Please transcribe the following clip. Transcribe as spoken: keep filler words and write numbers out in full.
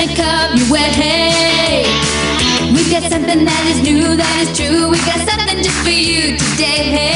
gonna come your way. We got something that is new, that is true. We got something just for you today.